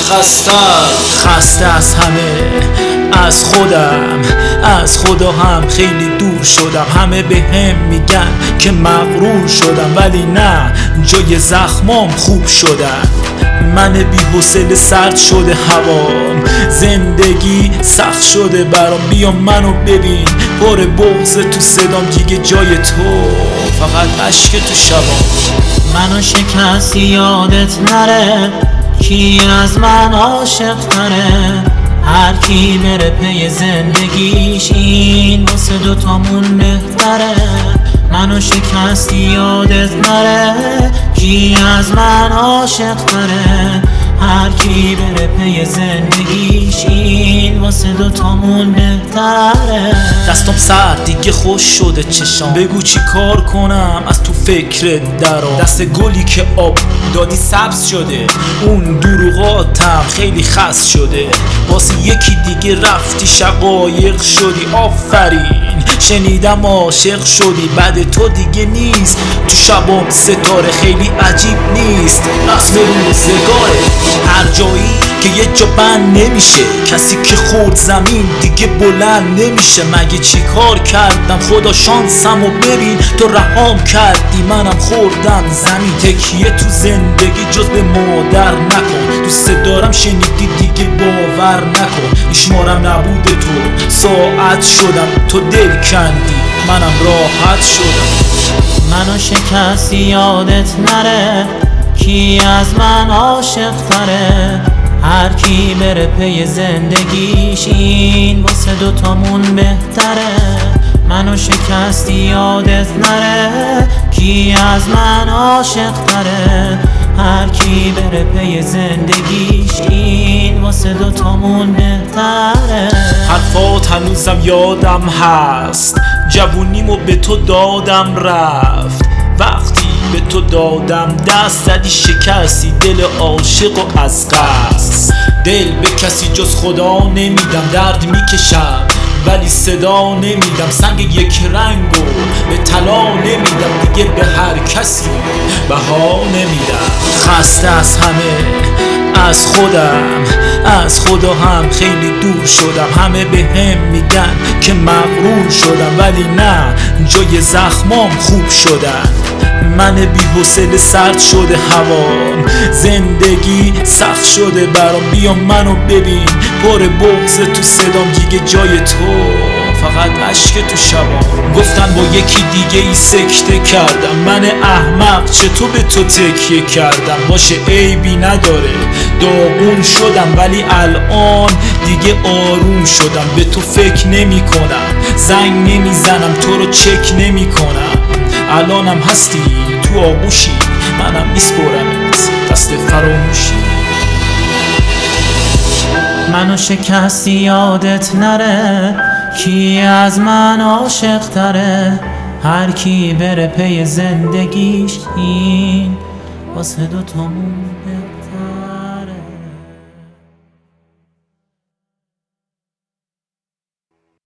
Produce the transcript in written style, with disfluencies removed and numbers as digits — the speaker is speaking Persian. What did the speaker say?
خسته از همه، از خودم، از خدا هم خیلی دور شدم. همه به هم میگن که مغرور شدم، ولی نه، جای زخمام خوب شدن. من بی حوصله، سرد شده هوام، زندگی سخت شده برام. بیا منو ببین، پر بغض تو صدام، دیگه جای تو فقط اشک تو شبام. منو شکستی یادت نره، کی از من عاشق تره؟ هر کی بره پی زندگیش، این واسه دوتامون بهتره. منو شکستی یادت نره، کی از من عاشق تره؟ هر کی بره پی زندگیش، این واسه دوتامون بهتره. دستم سرد دیگه، خوش شده چشام، بگو چی کار کنم از تو فکرت درام. دست گلی که آب دادی سبز شده، اون دروغاتم خیلی خس شده. واسه یکی دیگه رفتی شقایق شدی، آفرین شنیدم عاشق شدی. بعد تو دیگه نیست تو شبام ستاره، خیلی عجیب نیست رسم روزگاره. هر جایی که یه جا بند نمیشه، کسی که خورد زمین دیگه بلند نمیشه. مگه چی کار کردم خدا شانسمو ببین، تو رهام کردی منم خوردم زمین. تکیه تو زندگی جز به مادر نکن، دوست دارم شنیدی دیگه باور نکن. میشمارم نبوده تو، ساعت شدم تو دل کندی، منم راحت شدم. منو شکستی یادت نره، کی از من عاشق تره؟ هر کی بره پی زندگیش، این واسه دوتامون بهتره. منو شکستی یادت نره، کی از من عاشق تره؟ هر کی بره پی زندگیش، این واسه دوتامون بهتره. حرفات هنوزم یادم هست، جوونیمو به تو دادم رفت. وقتی به تو دادم دست زدی، شکستی دل عاشق و از قصد. دل به کسی جز خدا نمیدم، درد میکشم ولی صدا نمیدم. سنگ یک رنگو به طلا نمیدم، دیگه به هر کسی بها نمیدم. خسته از همه، از خودم، از خدا هم خیلی دور شدم. همه به هم میگن که مغرور شدم، ولی نه، جای زخمام خوب شدن. من بی حوصله، سرد شده هوام، زندگی سخت شده برام. بیا منو ببین، پر بغض تو صدام، دیگه جای تو فقط اشک تو شبام. گفتن با یکی دیگه ای سکته کردم، من احمق چطور به تو تکیه کردم. باشه عیبی نداره، داغون شدم ولی الان دیگه آروم شدم. به تو فکر نمی کنم، زنگ نمی زنم، تو رو چک نمی کنم. الانم هستی تو آغوشی، منم میسپرمت دست فراموشی. منو شکستی یادت نره، کی از من عاشق تره؟ هر کی بره پی زندگیش، این واسه دوتامون